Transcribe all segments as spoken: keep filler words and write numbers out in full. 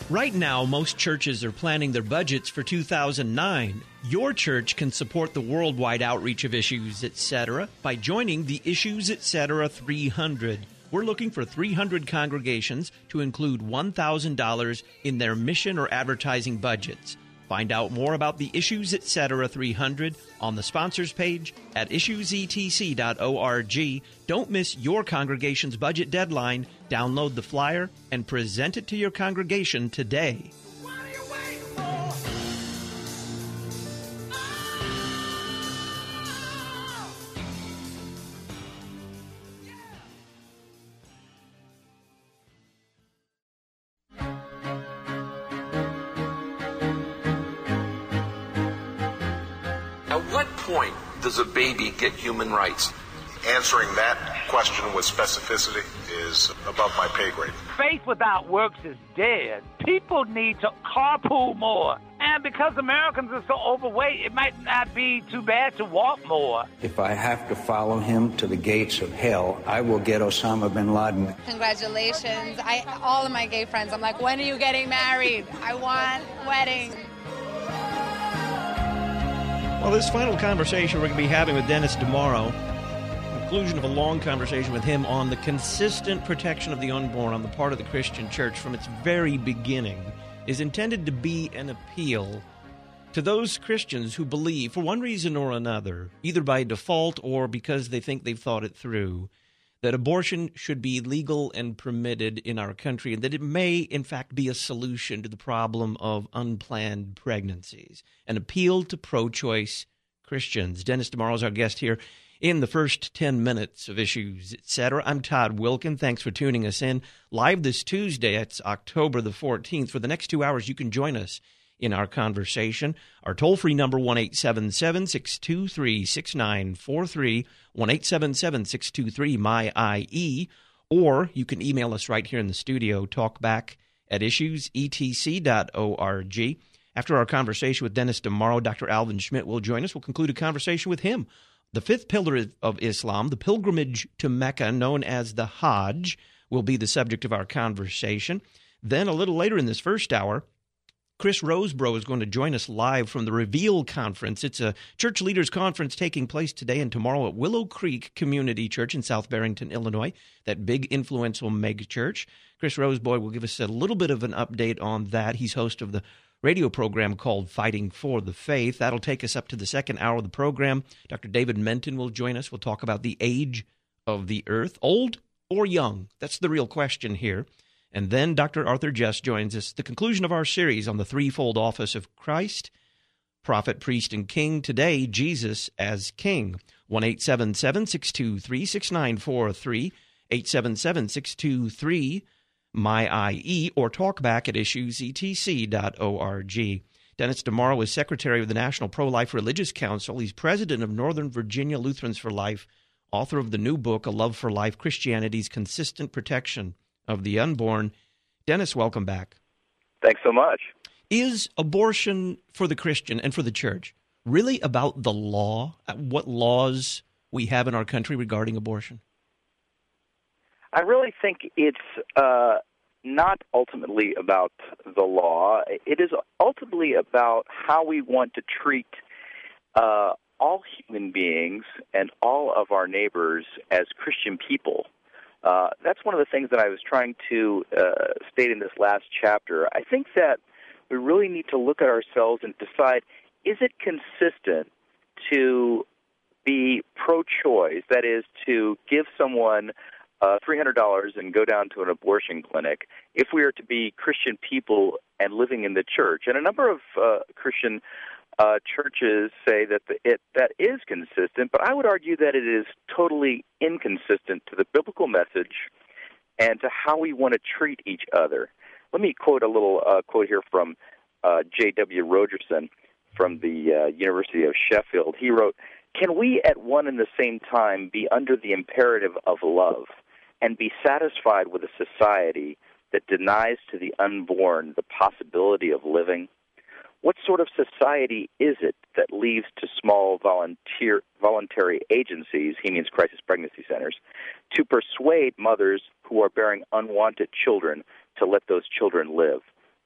Right now, most churches are planning their budgets for two thousand nine. Your church can support the worldwide outreach of Issues Etc. by joining the Issues Etc. three hundred. We're looking for three hundred congregations to include one thousand dollars in their mission or advertising budgets. Find out more about the Issues Etc. three hundred on the sponsors page at issues e t c dot org. Don't miss your congregation's budget deadline. Download the flyer and present it to your congregation today. What are you waiting for? At what point does a baby get human rights? Answering that question with specificity is above my pay grade. Faith without works is dead. People need to carpool more. And because Americans are so overweight, it might not be too bad to walk more. If I have to follow him to the gates of hell, I will get Osama bin Laden. Congratulations. I, all of my gay friends, I'm like, when are you getting married? I want wedding. Well, this final conversation we're going to be having with Dennis tomorrow, conclusion of a long conversation with him on the consistent protection of the unborn on the part of the Christian church from its very beginning, is intended to be an appeal to those Christians who believe, for one reason or another, either by default or because they think they've thought it through, that abortion should be legal and permitted in our country, and that it may, in fact, be a solution to the problem of unplanned pregnancies. An appeal to pro-choice Christians. Dennis tomorrow is our guest here in the first ten minutes of Issues Etc. I'm Todd Wilkin. Thanks for tuning us in. Live this Tuesday, it's October the fourteenth. For the next two hours, you can join us in our conversation. Our toll-free number, one eight seven seven, six two three, six nine four three, one eight seven seven, six two three, M Y I E, or you can email us right here in the studio, talkback at issues e t c dot org. After our conversation with Dennis tomorrow, Doctor Alvin Schmidt will join us. We'll conclude a conversation with him. The fifth pillar of Islam, the pilgrimage to Mecca, known as the Hajj, will be the subject of our conversation. Then, a little later in this first hour, Chris Rosebrough is going to join us live from the Reveal Conference. It's a church leaders conference taking place today and tomorrow at Willow Creek Community Church in South Barrington, Illinois, that big, influential mega church. Chris Rosebrough will give us a little bit of an update on that. He's host of the radio program called Fighting for the Faith. That'll take us up to the second hour of the program. Doctor David Menton will join us. We'll talk about the age of the earth, old or young. That's the real question here. And then Doctor Arthur Jess joins us. The conclusion of our series on the threefold office of Christ, prophet, priest, and king. Today, Jesus as King. one eight seven seven, six two three, six nine four three, eight seven seven, six two three, M Y I E, or talkback at issues e t c dot org. Dennis tomorrow is secretary of the National Pro-Life Religious Council. He's president of Northern Virginia Lutherans for Life, author of the new book, A Love for Life, Christianity's Consistent Protection of the Unborn. Dennis, welcome back. Thanks so much. Is abortion for the Christian and for the church really about the law, what laws we have in our country regarding abortion? I really think it's uh, not ultimately about the law. It is ultimately about how we want to treat uh, all human beings and all of our neighbors as Christian people. Uh, that's one of the things that I was trying to uh, state in this last chapter. I think that we really need to look at ourselves and decide, is it consistent to be pro-choice, that is, to give someone uh, three hundred dollars and go down to an abortion clinic, if we are to be Christian people and living in the church? And a number of uh, Christian Uh, churches say that the, it that is consistent, but I would argue that it is totally inconsistent to the biblical message and to how we want to treat each other. Let me quote a little uh, quote here from uh, J W Rogerson from the uh, University of Sheffield. He wrote, "Can we at one and the same time be under the imperative of love and be satisfied with a society that denies to the unborn the possibility of living? What sort of society is it that leaves to small volunteer voluntary agencies," he means crisis pregnancy centers, "to persuade mothers who are bearing unwanted children to let those children live?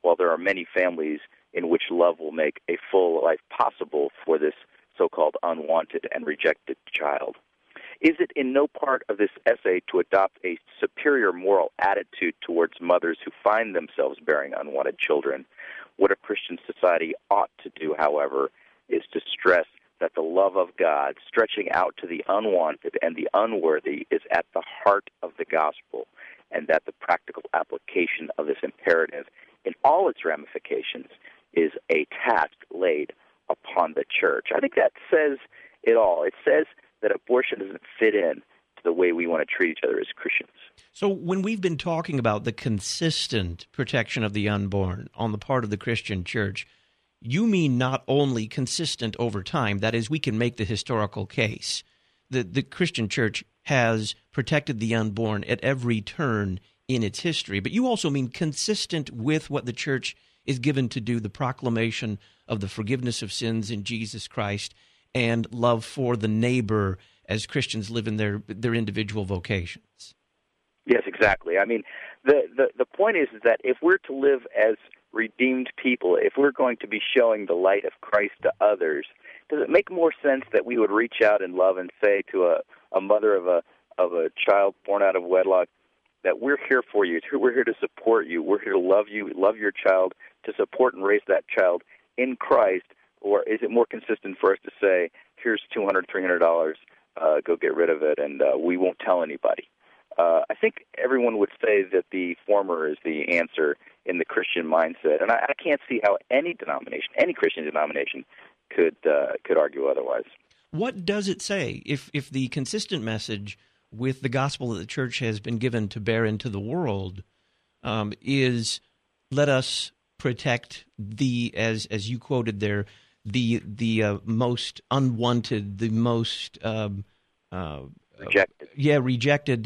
while there are many families in which love will make a full life possible for this so-called unwanted and rejected child. Is it in no part of this essay to adopt a superior moral attitude towards mothers who find themselves bearing unwanted children? What a Christian society ought to do, however, is to stress that the love of God, stretching out to the unwanted and the unworthy, is at the heart of the gospel, and that the practical application of this imperative in all its ramifications is a task laid upon the church. I think that says it all. It says that abortion doesn't fit in to the way we want to treat each other as Christians. So when we've been talking about the consistent protection of the unborn on the part of the Christian church, you mean not only consistent over time, that is, we can make the historical case. The, the Christian church has protected the unborn at every turn in its history, but you also mean consistent with what the church is given to do, the proclamation of the forgiveness of sins in Jesus Christ and love for the neighbor as Christians live in their their individual vocations. Yes, exactly. I mean, the, the, the point is, is that if we're to live as redeemed people, if we're going to be showing the light of Christ to others, does it make more sense that we would reach out in love and say to a, a mother of a of a child born out of wedlock that we're here for you, we're here to support you, we're here to love you, love your child, to support and raise that child in Christ? Or is it more consistent for us to say, here's two hundred dollars, three hundred dollars, uh, go get rid of it, and uh, we won't tell anybody? Uh, I think everyone would say that the former is the answer in the Christian mindset, and I, I can't see how any denomination, any Christian denomination, could uh, could argue otherwise. What does it say if if the consistent message with the gospel that the church has been given to bear into the world um, is, let us protect the, as as you quoted there, the the uh, most unwanted, the most um, uh, rejected. Uh, yeah, rejected.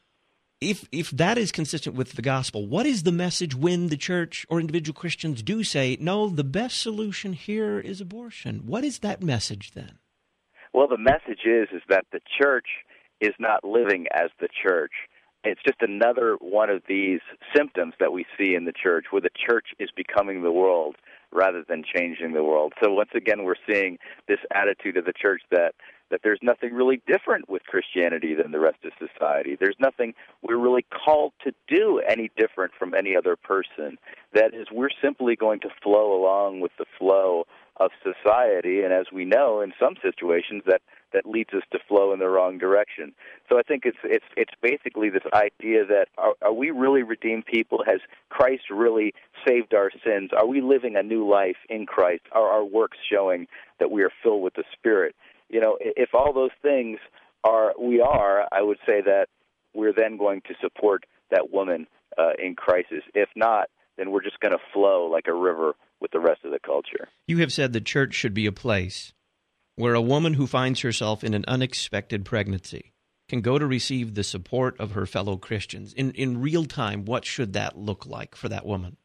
If if that is consistent with the gospel, what is the message when the church or individual Christians do say, no, the best solution here is abortion? What is that message then? Well, the message is is that the church is not living as the church. It's just another one of these symptoms that we see in the church, where the church is becoming the world rather than changing the world. So once again, we're seeing this attitude of the church that, that there's nothing really different with Christianity than the rest of society. There's nothing we're really called to do any different from any other person. That is, we're simply going to flow along with the flow of society, and as we know, in some situations, that that leads us to flow in the wrong direction. So I think it's it's it's basically this idea that are, are we really redeemed people? Has Christ really saved our sins? Are we living a new life in Christ? Are our works showing that we are filled with the Spirit? You know, if all those things are we are, I would say that we're then going to support that woman uh, in crisis. If not, then we're just going to flow like a river with the rest of the culture. You have said the church should be a place where a woman who finds herself in an unexpected pregnancy can go to receive the support of her fellow Christians. In in real time, what should that look like for that woman?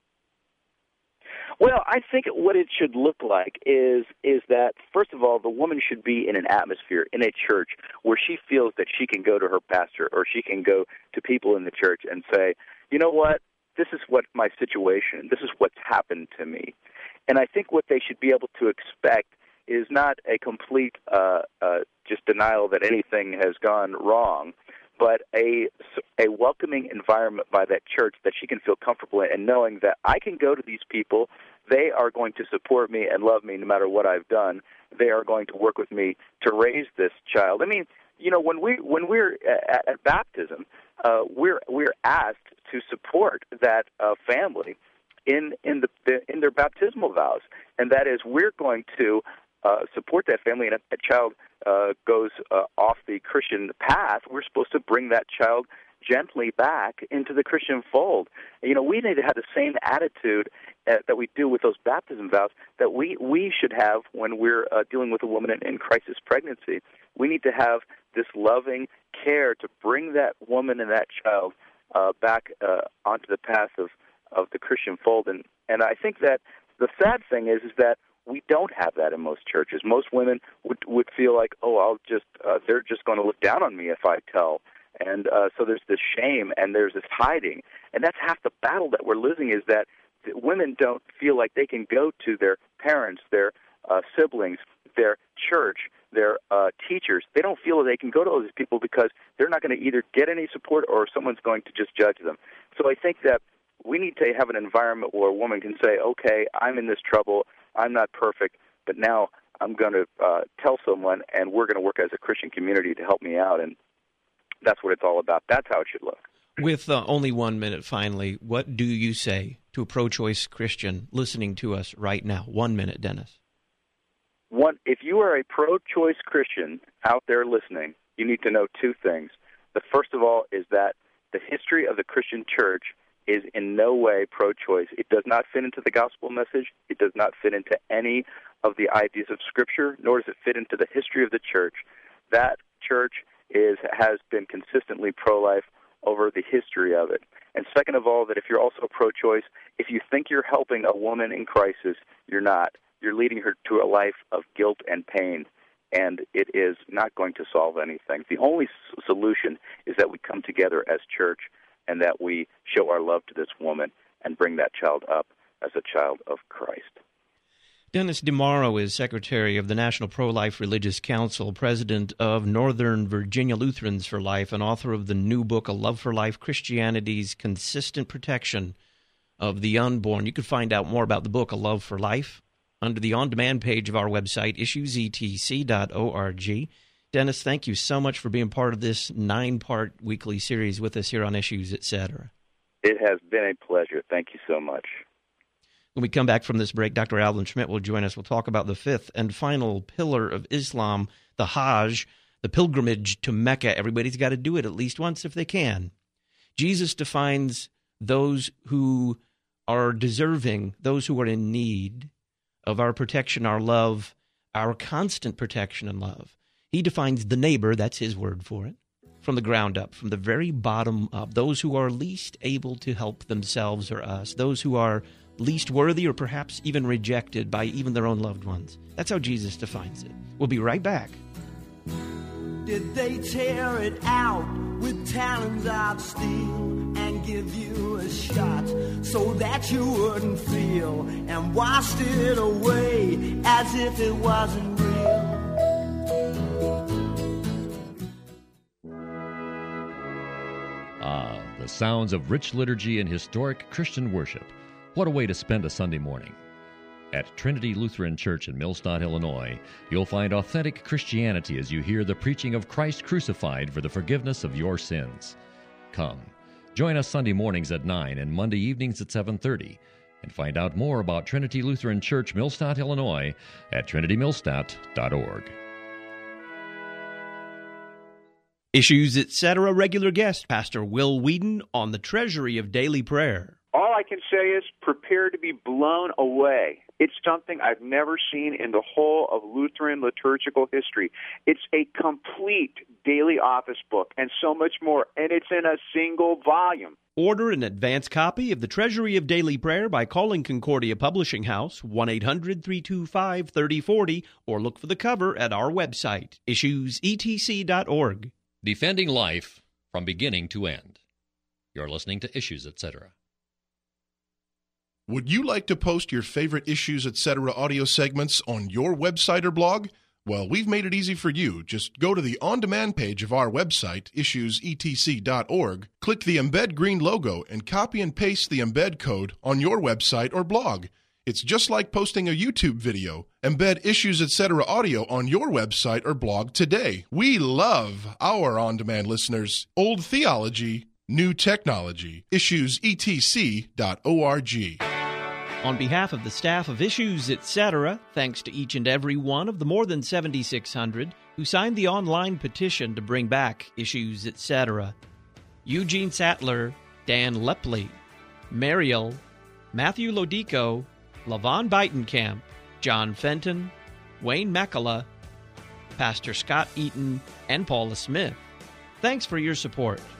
Well, I think what it should look like is is that, first of all, the woman should be in an atmosphere, in a church, where she feels that she can go to her pastor or she can go to people in the church and say, you know what, this is what my situation, this is what's happened to me. And I think what they should be able to expect is not a complete uh, uh, just denial that anything has gone wrong, but a, a welcoming environment by that church that she can feel comfortable in, and knowing that I can go to these people, they are going to support me and love me no matter what I've done. They are going to work with me to raise this child. I mean, you know, when we when we're at, at baptism, uh, we're we're asked to support that uh, family in in the, the in their baptismal vows, and that is we're going to uh, support that family. And if a child uh, goes uh, off the Christian path, we're supposed to bring that child gently back into the Christian fold. You know, we need to have the same attitude uh, that we do with those baptism vows that we, we should have when we're uh, dealing with a woman in, in crisis pregnancy. We need to have this loving care to bring that woman and that child uh, back uh, onto the path of, of the Christian fold. And, and I think that the sad thing is, is that we don't have that in most churches. Most women would, would feel like, oh, I'll just uh, they're just going to look down on me if I tell. And uh, so there's this shame and there's this hiding. And that's half the battle that we're losing, is that women don't feel like they can go to their parents, their uh, siblings, their church, their uh, teachers. They don't feel that they can go to all these people because they're not going to either get any support or someone's going to just judge them. So I think that we need to have an environment where a woman can say, okay, I'm in this trouble, I'm not perfect, but now I'm going to uh, tell someone, and we're going to work as a Christian community to help me out, and that's what it's all about. That's how it should look. With uh, only one minute, finally, what do you say to a pro-choice Christian listening to us right now? One minute, Dennis. One, if you are a pro-choice Christian out there listening, you need to know two things. The first of all is that the history of the Christian church is in no way pro-choice. It does not fit into the gospel message. It does not fit into any of the ideas of Scripture, nor does it fit into the history of the church. That church is has been consistently pro-life over the history of it. And second of all, that if you're also pro-choice, if you think you're helping a woman in crisis, you're not. You're leading her to a life of guilt and pain, and it is not going to solve anything. The only s- solution is that we come together as church and that we show our love to this woman and bring that child up as a child of Christ. Dennis DeMauro is Secretary of the National Pro-Life Religious Council, President of Northern Virginia Lutherans for Life, and author of the new book, A Love for Life, Christianity's Consistent Protection of the Unborn. You can find out more about the book, A Love for Life, under the on-demand page of our website, issues e t c dot org. Dennis, thank you so much for being part of this nine-part weekly series with us here on Issues, et cetera. It has been a pleasure. Thank you so much. When we come back from this break, Doctor Alvin Schmidt will join us. We'll talk about the fifth and final pillar of Islam, the Hajj, the pilgrimage to Mecca. Everybody's got to do it at least once if they can. Jesus defines those who are deserving, those who are in need of our protection, our love, our constant protection and love. He defines the neighbor, that's his word for it, from the ground up, from the very bottom up, those who are least able to help themselves or us, those who are least worthy or perhaps even rejected by even their own loved ones. That's how Jesus defines it. We'll be right back. Did they tear it out with talons of steel and give you a shot so that you wouldn't feel and washed it away as if it wasn't real? Ah, the sounds of rich liturgy and historic Christian worship. What a way to spend a Sunday morning. At Trinity Lutheran Church in Millstadt, Illinois, you'll find authentic Christianity as you hear the preaching of Christ crucified for the forgiveness of your sins. Come, join us Sunday mornings at nine and Monday evenings at seven thirty, and find out more about Trinity Lutheran Church, Millstadt, Illinois, at trinity millstadt dot org. Issues, et cetera. Regular guest, Pastor Will Whedon, on the Treasury of Daily Prayer. All I can say is prepare to be blown away. It's something I've never seen in the whole of Lutheran liturgical history. It's a complete daily office book and so much more, and it's in a single volume. Order an advance copy of the Treasury of Daily Prayer by calling Concordia Publishing House, one eight hundred three two five three oh four oh, or look for the cover at our website, issues e t c dot org. Defending life from beginning to end. You're listening to Issues, et cetera. Would you like to post your favorite Issues, et cetera audio segments on your website or blog? Well, we've made it easy for you. Just go to the on-demand page of our website, issues e t c dot org, click the Embed Green logo, and copy and paste the embed code on your website or blog. It's just like posting a YouTube video. Embed Issues, et cetera audio on your website or blog today. We love our on-demand listeners. Old theology, new technology. issues e t c dot org. On behalf of the staff of Issues, et cetera, thanks to each and every one of the more than seventy-six hundred who signed the online petition to bring back Issues, et cetera. Eugene Sattler, Dan Lepley, Mariel, Matthew Lodico, Lavon Beitenkamp, John Fenton, Wayne Makala, Pastor Scott Eaton, and Paula Smith. Thanks for your support.